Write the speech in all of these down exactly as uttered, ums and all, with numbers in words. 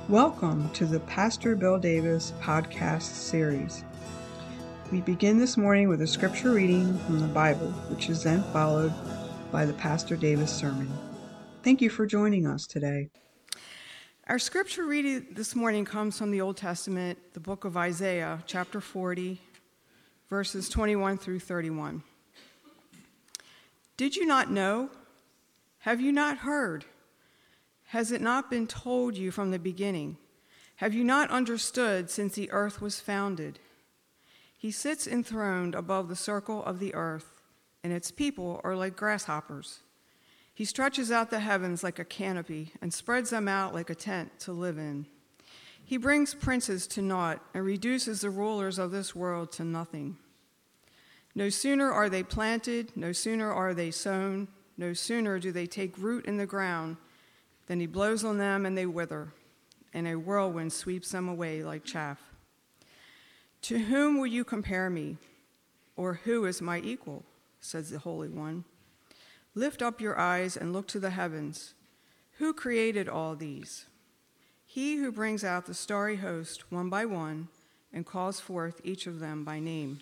Welcome to the Pastor Bill Davis podcast series. We begin this morning with a scripture reading from the Bible, which is then followed by the Pastor Davis sermon. Thank you for joining us today. Our scripture reading this morning comes from the Old Testament, the book of Isaiah, chapter forty, verses twenty-one through thirty-one. Did you not know? Have you not heard? Has it not been told you from the beginning? Have you not understood since the earth was founded? He sits enthroned above the circle of the earth, and its people are like grasshoppers. He stretches out the heavens like a canopy and spreads them out like a tent to live in. He brings princes to naught and reduces the rulers of this world to nothing. No sooner are they planted, no sooner are they sown, no sooner do they take root in the ground, then he blows on them and they wither, and a whirlwind sweeps them away like chaff. To whom will you compare me, or who is my equal? Says the Holy One. Lift up your eyes and look to the heavens. Who created all these? He who brings out the starry host one by one and calls forth each of them by name.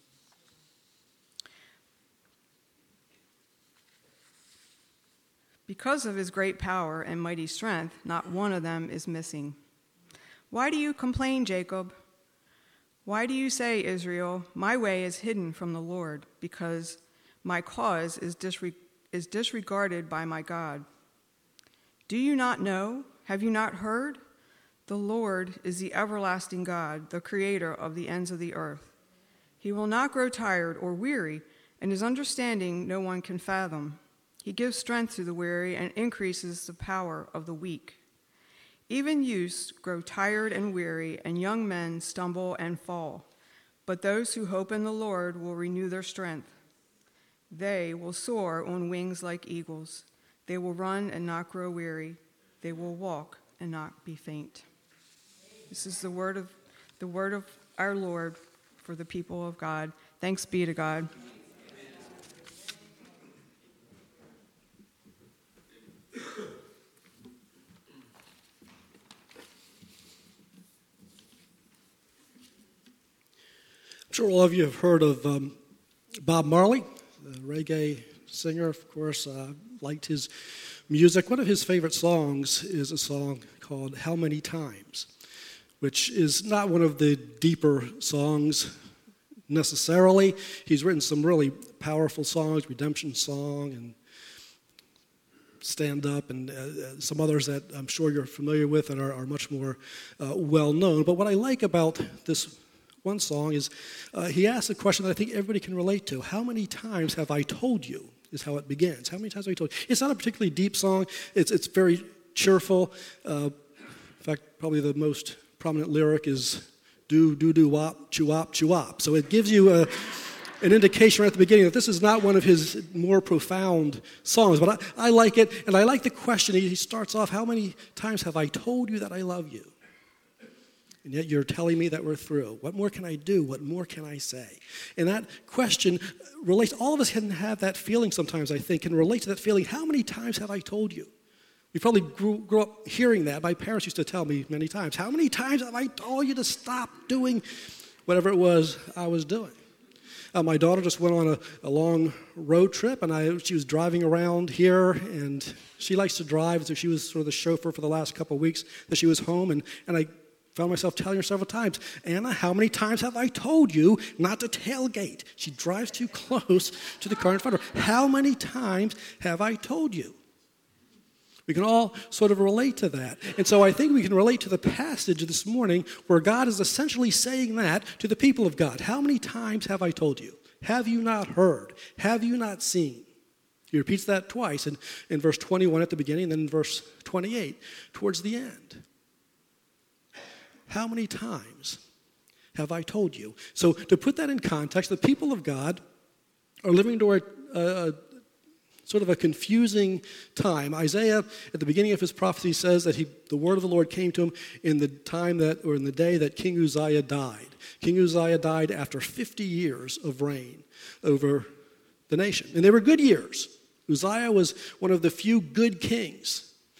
Because of his great power and mighty strength, not one of them is missing. Why do you complain, Jacob? Why do you say, Israel, my way is hidden from the Lord, because my cause is, disre- is disregarded by my God? Do you not know? Have you not heard? The Lord is the everlasting God, the creator of the ends of the earth. He will not grow tired or weary, and his understanding no one can fathom. He gives strength to the weary and increases the power of the weak. Even youths grow tired and weary, and young men stumble and fall. But those who hope in the Lord will renew their strength. They will soar on wings like eagles. They will run and not grow weary. They will walk and not be faint. This is the word of the word of our Lord for the people of God. Thanks be to God. I'm sure all of you have heard of um, Bob Marley, the reggae singer, of course. Uh, liked his music. One of his favorite songs is a song called How Many Times, which is not one of the deeper songs necessarily. He's written some really powerful songs, Redemption Song and Stand Up, and uh, some others that I'm sure you're familiar with and are, are much more uh, well-known. But what I like about this one song is uh, he asks a question that I think everybody can relate to. How many times have I told you, is how it begins. How many times have I told you? It's not a particularly deep song. It's it's very cheerful. Uh, in fact, probably the most prominent lyric is do, do, do, wop, chew, wop, chew, wop. So it gives you a, an indication right at the beginning that this is not one of his more profound songs. But I, I like it, and I like the question. He, he starts off, how many times have I told you that I love you? And yet you're telling me that we're through. What more can I do? What more can I say? And that question relates, all of us can have that feeling sometimes, I think, can relate to that feeling. How many times have I told you? We probably grew, grew up hearing that. My parents used to tell me many times, how many times have I told you to stop doing whatever it was I was doing? Uh, my daughter just went on a, a long road trip, and I, she was driving around here, and she likes to drive, so she was sort of the chauffeur for the last couple of weeks that she was home, and, and I found myself telling her several times, Anna, how many times have I told you not to tailgate? She drives too close to the car in front of her. How many times have I told you? We can all sort of relate to that. And so I think we can relate to the passage this morning where God is essentially saying that to the people of God. How many times have I told you? Have you not heard? Have you not seen? He repeats that twice in, in verse twenty-one at the beginning, and then in verse twenty-eight towards the end. How many times have I told you? So to put that in context, the people of God are living during a, a sort of a confusing time. Isaiah, at the beginning of his prophecy, says that he, the word of the Lord came to him in the time that, or in the day that King Uzziah died. King Uzziah died after fifty years of reign over the nation. And they were good years. Uzziah was one of the few good kings.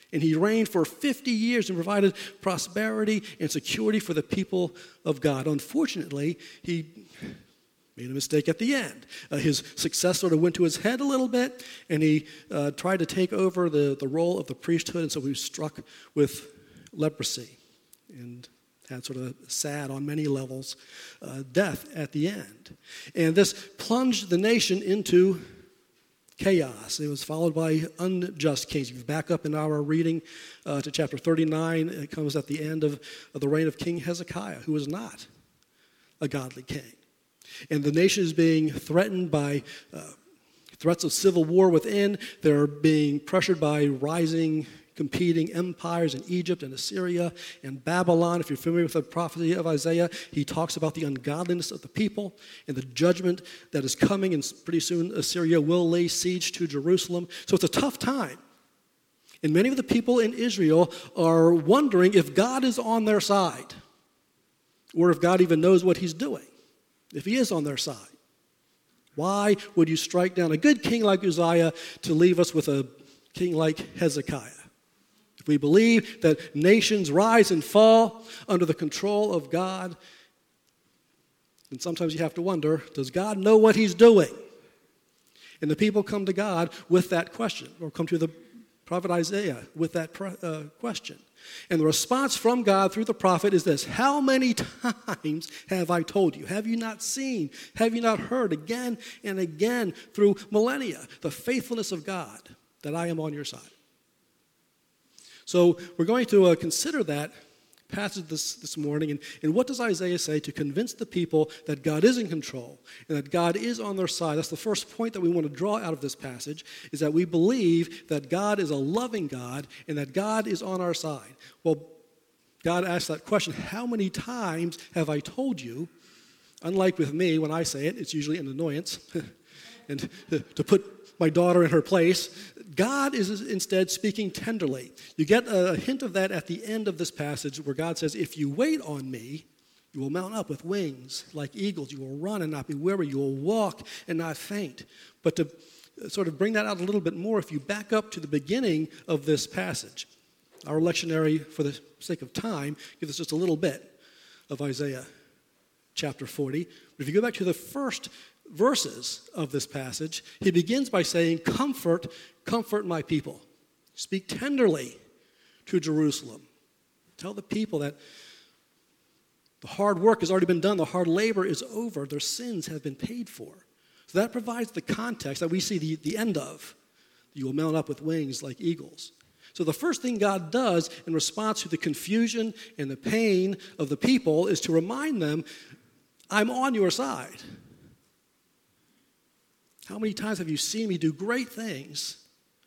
And he reigned for fifty years and provided prosperity and security for the people of God. Unfortunately, he made a mistake at the end. Uh, his success sort of went to his head a little bit, and he uh, tried to take over the, the role of the priesthood, and so he was struck with leprosy and had sort of sad on many levels uh, death at the end. And this plunged the nation into chaos. It was followed by unjust kings. If you back up in our reading uh, to chapter thirty-nine, it comes at the end of, of the reign of King Hezekiah, who was not a godly king. And the nation is being threatened by uh, threats of civil war within. They're being pressured by rising competing empires in Egypt and Assyria and Babylon. If you're familiar with the prophecy of Isaiah, he talks about the ungodliness of the people and the judgment that is coming, and pretty soon Assyria will lay siege to Jerusalem. So it's a tough time. And many of the people in Israel are wondering if God is on their side, or if God even knows what he's doing, if he is on their side. Why would you strike down a good king like Uzziah to leave us with a king like Hezekiah? If we believe that nations rise and fall under the control of God, then sometimes you have to wonder, does God know what he's doing? And the people come to God with that question, or come to the prophet Isaiah with that uh, question. And the response from God through the prophet is this: how many times have I told you? Have you not seen? Have you not heard again and again through millennia the faithfulness of God, that I am on your side? So we're going to uh, consider that passage this, this morning, and, and what does Isaiah say to convince the people that God is in control and that God is on their side? That's the first point that we want to draw out of this passage, is that we believe that God is a loving God and that God is on our side. Well, God asked that question, how many times have I told you? Unlike with me, when I say it, it's usually an annoyance. And to put my daughter in her place, God is instead speaking tenderly. You get a hint of that at the end of this passage where God says, if you wait on me, you will mount up with wings like eagles. You will run and not be weary. You will walk and not faint. But to sort of bring that out a little bit more, if you back up to the beginning of this passage, our lectionary, for the sake of time, gives us just a little bit of Isaiah chapter forty. But if you go back to the first verses of this passage, he begins by saying, comfort, comfort my people. Speak tenderly to Jerusalem. Tell the people that the hard work has already been done. The hard labor is over. Their sins have been paid for. So that provides the context that we see the, the end of. You will mount up with wings like eagles. So the first thing God does in response to the confusion and the pain of the people is to remind them, I'm on your side. How many times have you seen me do great things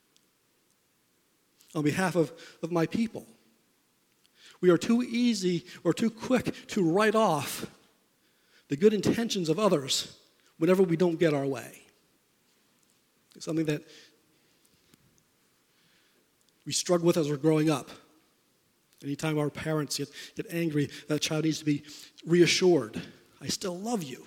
on behalf of, of my people? We are too easy or too quick to write off the good intentions of others whenever we don't get our way. It's something that we struggle with as we're growing up. Anytime our parents get, get angry, that child needs to be reassured. I still love you,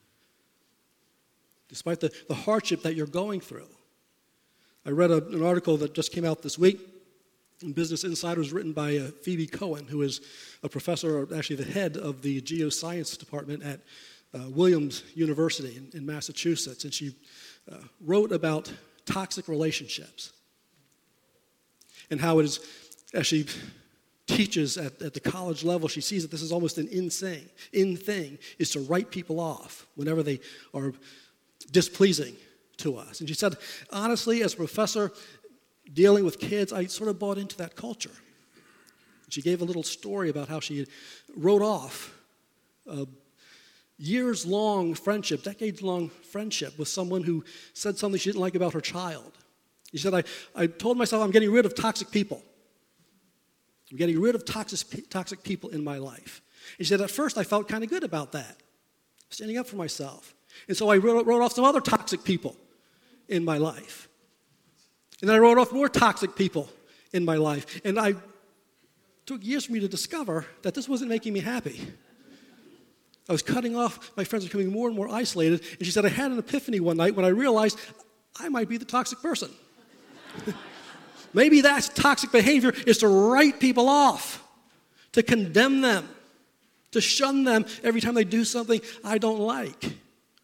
despite the, the hardship that you're going through. I read a, an article that just came out this week in Business Insiders, written by uh, Phoebe Cohen, who is a professor, or actually the head of the geoscience department at uh, Williams University in, in Massachusetts. And she uh, wrote about toxic relationships and how it is, as she teaches at, at the college level, she sees that this is almost an in thing, in thing, is to write people off whenever they are displeasing to us. And she said, honestly, as a professor dealing with kids, I sort of bought into that culture. She gave a little story about how she wrote off a years-long friendship, decades-long friendship with someone who said something she didn't like about her child. She said, I, I told myself I'm getting rid of toxic people. I'm getting rid of toxic, toxic people in my life. And she said, at first I felt kind of good about that, standing up for myself. And so I wrote, wrote off some other toxic people in my life. And then I wrote off more toxic people in my life. And I took years for me to discover that this wasn't making me happy. I was cutting off, my friends were becoming more and more isolated. And she said, I had an epiphany one night when I realized I might be the toxic person. Maybe that's toxic behavior, is to write people off, to condemn them, to shun them every time they do something I don't like.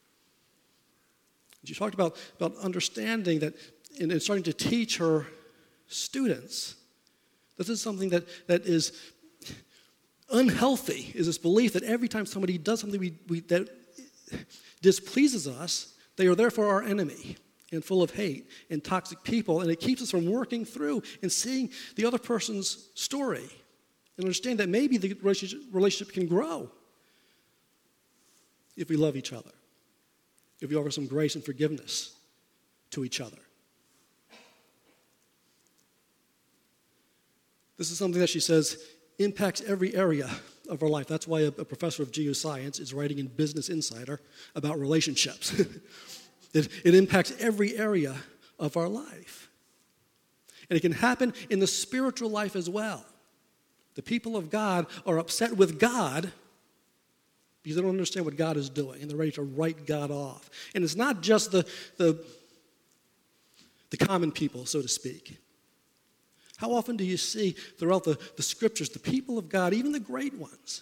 She talked about, about understanding that and, and starting to teach her students that this is something that, that is unhealthy, is this belief that every time somebody does something we, we, that displeases us, they are therefore our enemy and full of hate and toxic people, and it keeps us from working through and seeing the other person's story and understand that maybe the relationship, relationship can grow if we love each other, if we offer some grace and forgiveness to each other. This is something that she says impacts every area of our life. That's why a, a professor of geoscience is writing in Business Insider about relationships. it, it impacts every area of our life. And it can happen in the spiritual life as well. The people of God are upset with God because they don't understand what God is doing, and they're ready to write God off. And it's not just the, the, the common people, so to speak. How often do you see throughout the, the scriptures, the people of God, even the great ones,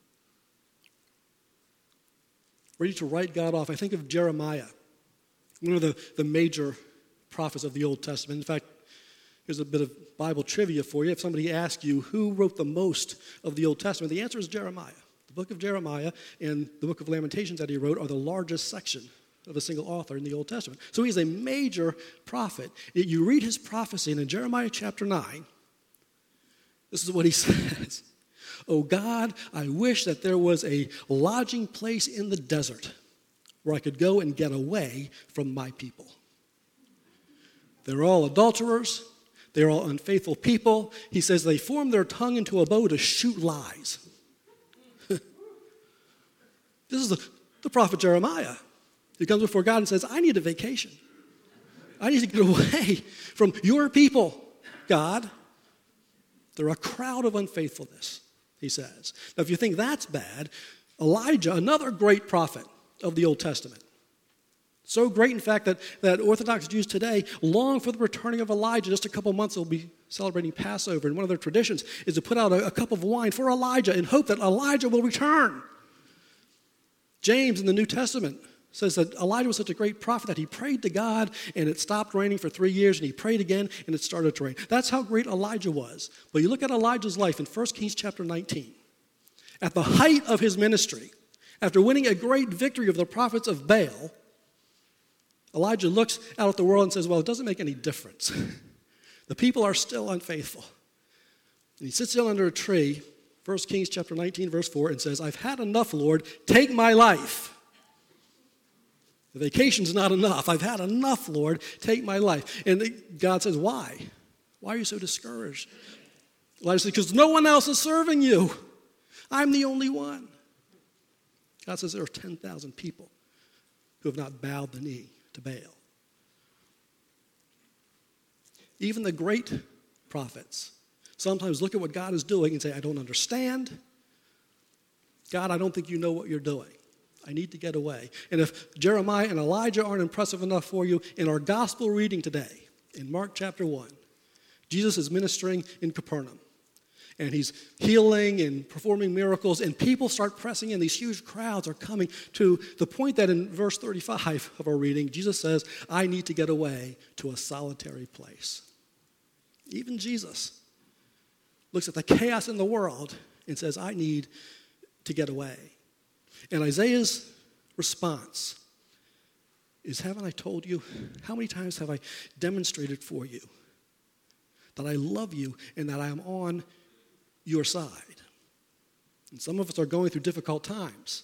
ready to write God off? I think of Jeremiah, one of the, the major prophets of the Old Testament. In fact, here's a bit of Bible trivia for you. If somebody asks you who wrote the most of the Old Testament, the answer is Jeremiah. The book of Jeremiah and the book of Lamentations that he wrote are the largest section of a single author in the Old Testament. So he's a major prophet. You read his prophecy, and in Jeremiah chapter nine, this is what he says. Oh God, I wish that there was a lodging place in the desert where I could go and get away from my people. They're all adulterers. They're all unfaithful people. He says they form their tongue into a bow to shoot lies. This is the, the prophet Jeremiah. He comes before God and says, I need a vacation. I need to get away from your people, God. They're a crowd of unfaithfulness, he says. Now, if you think that's bad, Elijah, another great prophet of the Old Testament, so great, in fact, that, that Orthodox Jews today long for the returning of Elijah. Just a couple months, they'll be celebrating Passover, and one of their traditions is to put out a, a cup of wine for Elijah in hope that Elijah will return. James in the New Testament says that Elijah was such a great prophet that he prayed to God, and it stopped raining for three years, and he prayed again, and it started to rain. That's how great Elijah was. But you look at Elijah's life in First Kings chapter nineteen. At the height of his ministry, after winning a great victory of the prophets of Baal, Elijah looks out at the world and says, well, it doesn't make any difference. The people are still unfaithful. And he sits down under a tree, First Kings chapter nineteen, verse four, and says, I've had enough, Lord. Take my life. The vacation's not enough. I've had enough, Lord. Take my life. And God says, why? Why are you so discouraged? Elijah says, because no one else is serving you. I'm the only one. God says there are ten thousand people who have not bowed the knee to Baal. Even the great prophets sometimes look at what God is doing and say, I don't understand. God, I don't think you know what you're doing. I need to get away. And if Jeremiah and Elijah aren't impressive enough for you, in our gospel reading today, in Mark chapter one, Jesus is ministering in Capernaum. And he's healing and performing miracles, and people start pressing in. These huge crowds are coming to the point that in verse thirty-five of our reading, Jesus says, I need to get away to a solitary place. Even Jesus looks at the chaos in the world and says, I need to get away. And Isaiah's response is, haven't I told you? How many times have I demonstrated for you that I love you and that I am on your side? And some of us are going through difficult times.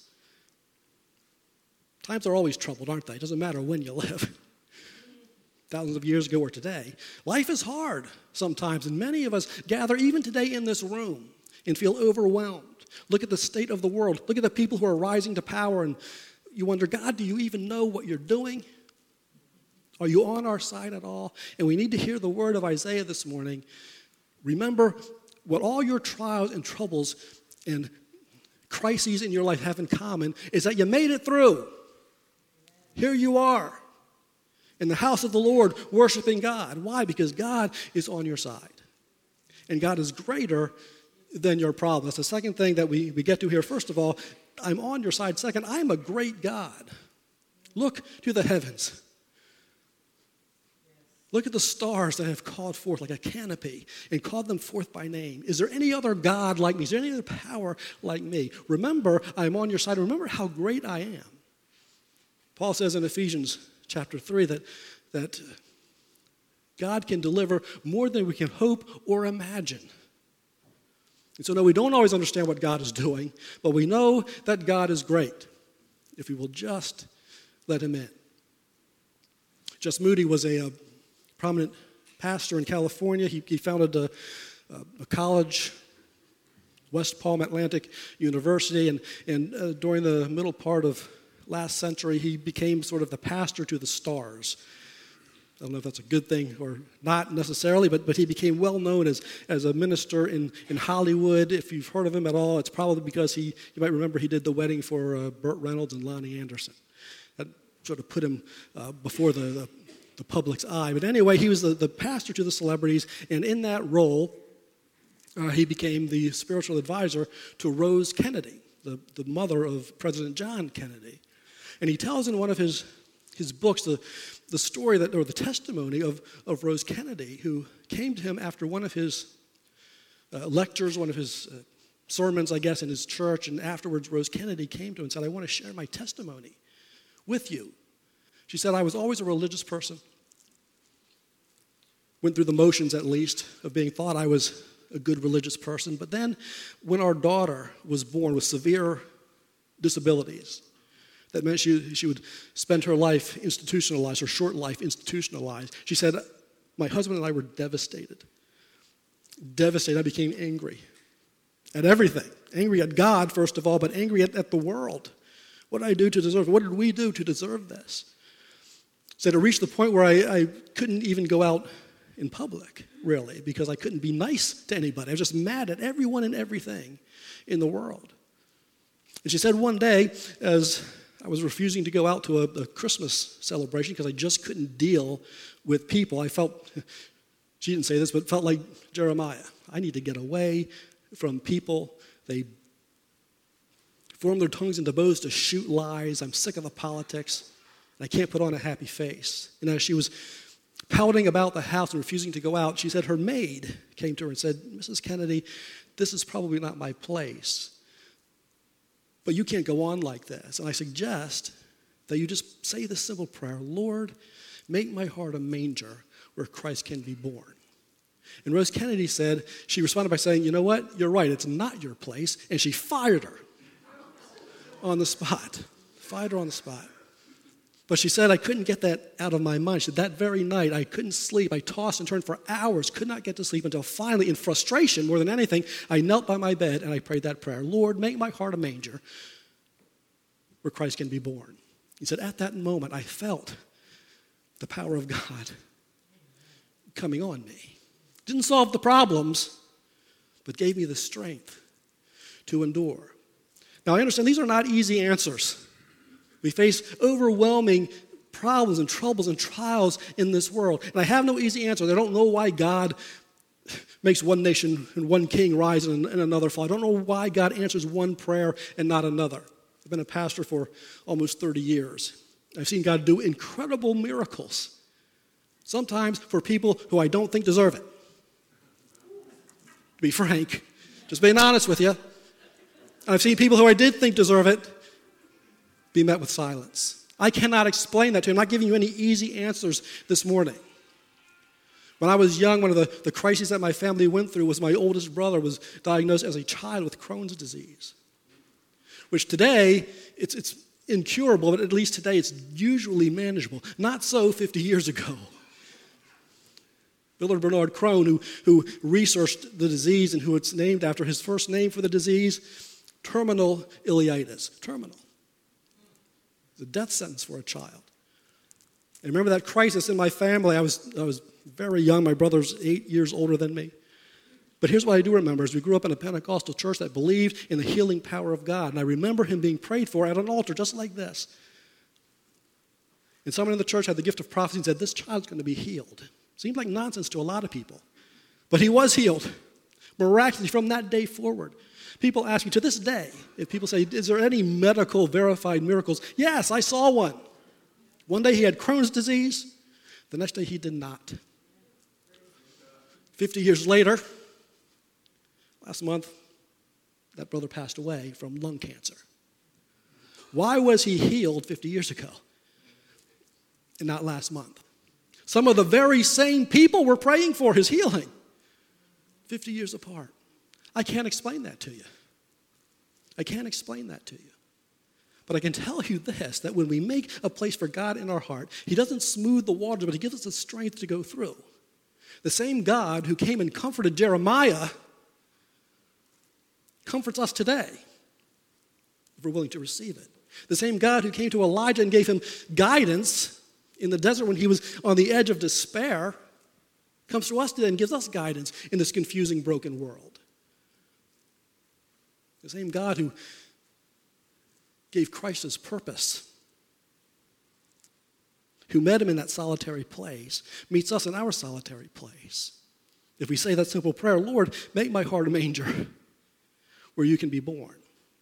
Times are always troubled, aren't they? It doesn't matter when you live. Thousands of years ago or today. Life is hard sometimes, and many of us gather even today in this room and feel overwhelmed. Look at the state of the world. Look at the people who are rising to power, and you wonder, God, do you even know what you're doing? Are you on our side at all? And we need to hear the word of Isaiah this morning. Remember what all your trials and troubles and crises in your life have in common is that you made it through. Here you are. in the house of the Lord, worshiping God. Why? Because God is on your side. And God is greater than your problem. That's the second thing that we, we get to here. First of all, I'm on your side. Second, I'm a great God. Look to the heavens. Look at the stars that I have called forth like a canopy and called them forth by name. Is there any other God like me? Is there any other power like me? Remember, I'm on your side. Remember how great I am. Paul says in Ephesians chapter three that, that God can deliver more than we can hope or imagine. And so, no, we don't always understand what God is doing, but we know that God is great if we will just let him in. Jess Moody was a, a prominent pastor in California. He, he founded a, a college, West Palm Atlantic University, and, and uh, during the middle part of last century, he became sort of the pastor to the stars. I don't know if that's a good thing or not necessarily, but, but he became well known as, as a minister in, in Hollywood. If you've heard of him at all, it's probably because he, you might remember he did the wedding for uh, Burt Reynolds and Lonnie Anderson. That sort of put him uh, before the, the, the public's eye. But anyway, he was the, the pastor to the celebrities, and in that role, uh, he became the spiritual advisor to Rose Kennedy, the, the mother of President John Kennedy. And he tells in one of his, his books the the story that, or the testimony of, of Rose Kennedy, who came to him after one of his uh, lectures, one of his uh, sermons, I guess, in his church, and afterwards Rose Kennedy came to him and said, I want to share my testimony with you. She said, I was always a religious person. Went through the motions, at least, of being thought I was a good religious person. But then when our daughter was born with severe disabilities, that meant she, she would spend her life institutionalized, her short life institutionalized. She said, my husband and I were devastated. Devastated. I became angry at everything. Angry at God, first of all, but angry at, at the world. What did I do to deserve it? What did we do to deserve this? So it reached the point where I, I couldn't even go out in public, really, because I couldn't be nice to anybody. I was just mad at everyone and everything in the world. And she said one day, as I was refusing to go out to a, a Christmas celebration because I just couldn't deal with people. I felt, she didn't say this, but felt like Jeremiah. I need to get away from people. They form their tongues into bows to shoot lies. I'm sick of the politics. And I can't put on a happy face. And as she was pouting about the house and refusing to go out, she said her maid came to her and said, Missus Kennedy, this is probably not my place. But you can't go on like this. And I suggest that you just say this simple prayer, Lord, make my heart a manger where Christ can be born. And Rose Kennedy said, she responded by saying, you know what, you're right, it's not your place. And she fired her on the spot. Fired her on the spot. But she said, I couldn't get that out of my mind. She said, that very night, I couldn't sleep. I tossed and turned for hours, could not get to sleep until finally, in frustration more than anything, I knelt by my bed and I prayed that prayer. Lord, make my heart a manger where Christ can be born. He said, at that moment, I felt the power of God coming on me. Didn't solve the problems, but gave me the strength to endure. Now, I understand these are not easy answers. We face overwhelming problems and troubles and trials in this world. And I have no easy answer. I don't know why God makes one nation and one king rise and, and another fall. I don't know why God answers one prayer and not another. I've been a pastor for almost thirty years. I've seen God do incredible miracles, sometimes for people who I don't think deserve it. To be frank, just being honest with you. I've seen people who I did think deserve it be met with silence. I cannot explain that to you. I'm not giving you any easy answers this morning. When I was young, one of the, the crises that my family went through was my oldest brother was diagnosed as a child with Crohn's disease, which today, it's, it's incurable, but at least today it's usually manageable. Not so fifty years ago. Willard Bernard Crohn, who, who researched the disease and who it's named after, his first name for the disease, terminal ileitis, terminal. It's a death sentence for a child. I remember that crisis in my family. I was, I was very young. My brother's eight years older than me. But here's what I do remember is we grew up in a Pentecostal church that believed in the healing power of God. And I remember him being prayed for at an altar just like this. And someone in the church had the gift of prophecy and said, this child's going to be healed. Seemed like nonsense to a lot of people. But he was healed, miraculously, from that day forward. People ask me to this day, if people say, is there any medical verified miracles? Yes, I saw one. One day he had Crohn's disease. The next day he did not. Fifty years later, last month, that brother passed away from lung cancer. Why was he healed fifty years ago and not last month? Some of the very same people were praying for his healing fifty years apart. I can't explain that to you. I can't explain that to you. But I can tell you this, that when we make a place for God in our heart, he doesn't smooth the waters, but he gives us the strength to go through. The same God who came and comforted Jeremiah comforts us today, if we're willing to receive it. The same God who came to Elijah and gave him guidance in the desert when he was on the edge of despair comes to us today and gives us guidance in this confusing, broken world. The same God who gave Christ his purpose, who met him in that solitary place, meets us in our solitary place. If we say that simple prayer, Lord, make my heart a manger where you can be born,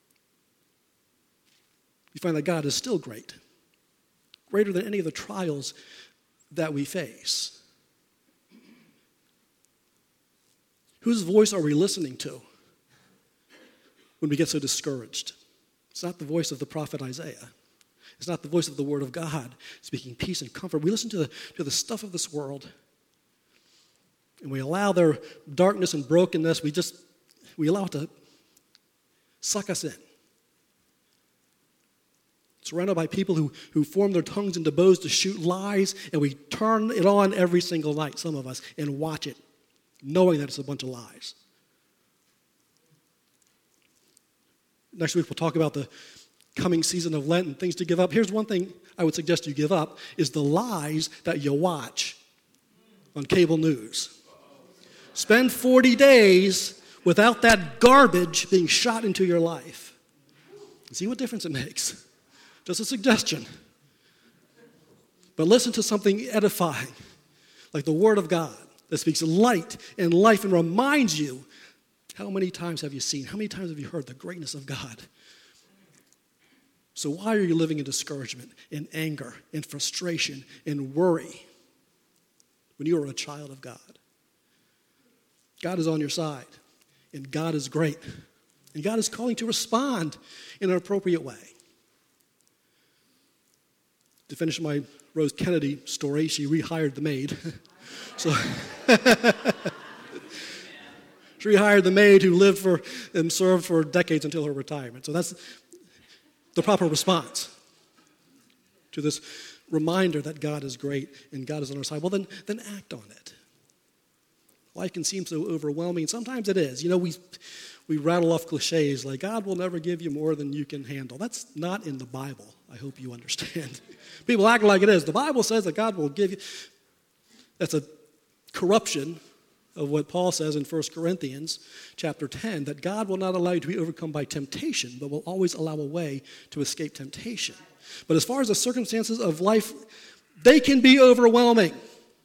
you find that God is still great, greater than any of the trials that we face. Whose voice are we listening to when we get so discouraged? It's not the voice of the prophet Isaiah. It's not the voice of the Word of God speaking peace and comfort. We listen to the, to the stuff of this world, and we allow their darkness and brokenness, we just, we allow it to suck us in. Surrounded by people who, who form their tongues into bows to shoot lies, and we turn it on every single night, some of us, and watch it, knowing that it's a bunch of lies. Next week we'll talk about the coming season of Lent and things to give up. Here's one thing I would suggest you give up, is the lies that you watch on cable news. Spend forty days without that garbage being shot into your life. See what difference it makes. Just a suggestion. But listen to something edifying, like the Word of God, that speaks light and life and reminds you, how many times have you seen, how many times have you heard the greatness of God? So why are you living in discouragement, in anger, in frustration, in worry when you are a child of God? God is on your side, and God is great, and God is calling to respond in an appropriate way. To finish my Rose Kennedy story, she rehired the maid. so she rehired the maid who lived for and served for decades until her retirement. So that's the proper response to this reminder that God is great and God is on our side. Well, then, then act on it. Life can seem so overwhelming. Sometimes it is. You know, we we rattle off cliches like, God will never give you more than you can handle. That's not in the Bible. I hope you understand. People act like it is. The Bible says that God will give you. That's a corruption of what Paul says in First Corinthians chapter ten, that God will not allow you to be overcome by temptation, but will always allow a way to escape temptation. But as far as the circumstances of life, they can be overwhelming.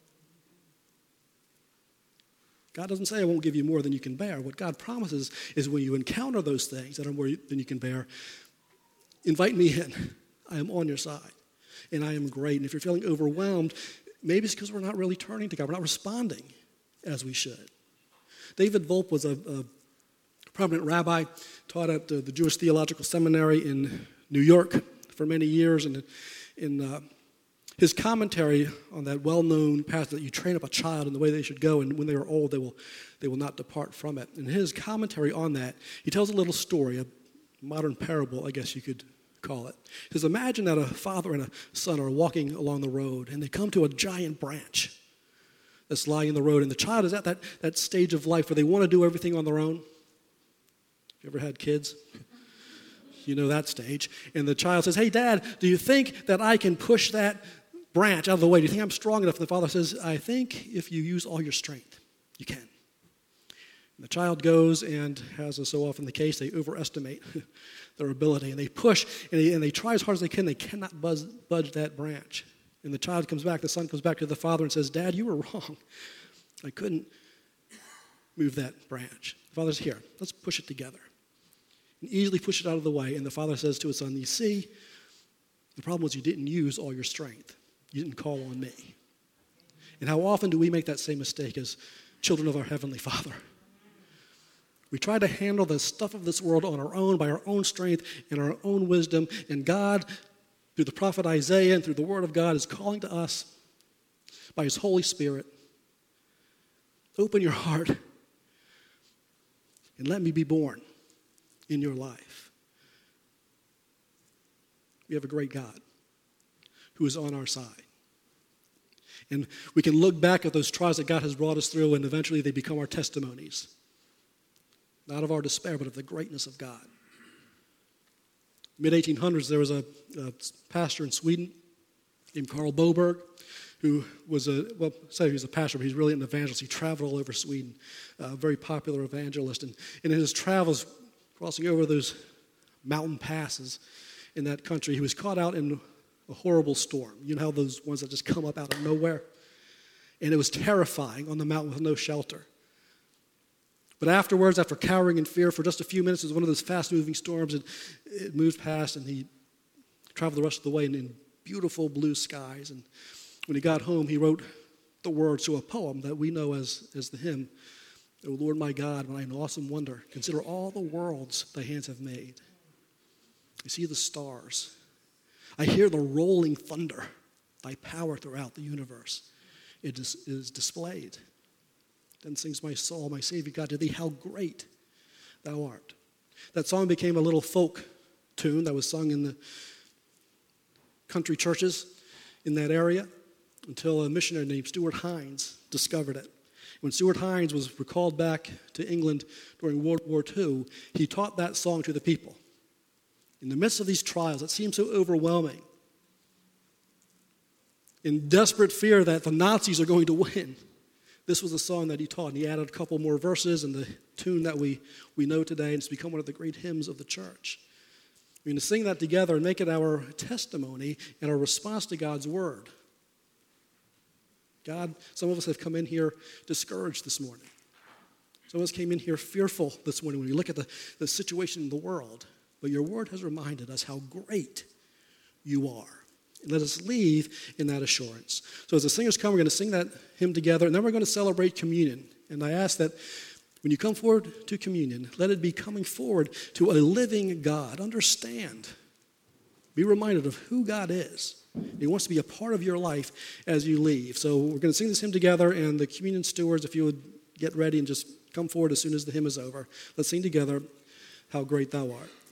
God doesn't say, I won't give you more than you can bear. What God promises is when you encounter those things that are more than you can bear, invite me in. I am on your side, and I am great. And if you're feeling overwhelmed, maybe it's because we're not really turning to God. We're not responding as we should. David Volpe was a, a prominent rabbi, taught at the, the Jewish Theological Seminary in New York for many years, and in uh, his commentary on that well-known passage that you train up a child in the way they should go, and when they are old, they will they will not depart from it. In his commentary on that, he tells a little story, a modern parable, I guess you could call it. He says, imagine that a father and a son are walking along the road, and they come to a giant branch that's lying in the road, and the child is at that, that stage of life where they want to do everything on their own. You ever had kids? You know that stage. And the child says, hey, Dad, do you think that I can push that branch out of the way? Do you think I'm strong enough? And the father says, I think if you use all your strength, you can. And the child goes, and as is so often the case, they overestimate their ability, and they push, and they, and they try as hard as they can. They cannot buzz, budge that branch. And the child comes back, the son comes back to the father and says, Dad, you were wrong. I couldn't move that branch. The father says, here, let's push it together. And easily push it out of the way. And the father says to his son, you see, the problem was you didn't use all your strength. You didn't call on me. And how often do we make that same mistake as children of our Heavenly Father? We try to handle the stuff of this world on our own, by our own strength and our own wisdom. And God, through the prophet Isaiah and through the Word of God, is calling to us by His Holy Spirit, open your heart and let me be born in your life. We have a great God who is on our side. And we can look back at those trials that God has brought us through, and eventually they become our testimonies. Not of our despair, but of the greatness of God. mid eighteen hundreds, there was a, a pastor in Sweden named Carl Boberg, who was a, well, say he was a pastor, but he's really an evangelist. He traveled all over Sweden, a very popular evangelist. And, and in his travels, crossing over those mountain passes in that country, he was caught out in a horrible storm. You know how those ones that just come up out of nowhere? And it was terrifying on the mountain with no shelter. But afterwards, after cowering in fear for just a few minutes, it was one of those fast-moving storms, and it moved past, and he traveled the rest of the way in, in beautiful blue skies. And when he got home, he wrote the words to a poem that we know as, as the hymn, O Lord my God, when I in awesome wonder consider all the worlds thy hands have made. I see the stars. I hear the rolling thunder, thy power throughout the universe. It is, is displayed. Then sings my soul, my Savior God, to thee, how great thou art. That song became a little folk tune that was sung in the country churches in that area until a missionary named Stuart Hines discovered it. When Stuart Hines was recalled back to England during World War Two, he taught that song to the people. In the midst of these trials that seemed so overwhelming, in desperate fear that the Nazis are going to win, this was a song that he taught, and he added a couple more verses in the tune that we, we know today, and it's become one of the great hymns of the church. I mean, to sing that together and make it our testimony and our response to God's word. God, some of us have come in here discouraged this morning. Some of us came in here fearful this morning when we look at the, the situation in the world. But your word has reminded us how great you are. And let us leave in that assurance. So as the singers come, we're going to sing that hymn together, and then we're going to celebrate communion. And I ask that when you come forward to communion, let it be coming forward to a living God. Understand. Be reminded of who God is. He wants to be a part of your life as you leave. So we're going to sing this hymn together, and the communion stewards, if you would get ready and just come forward as soon as the hymn is over. Let's sing together, How Great Thou Art.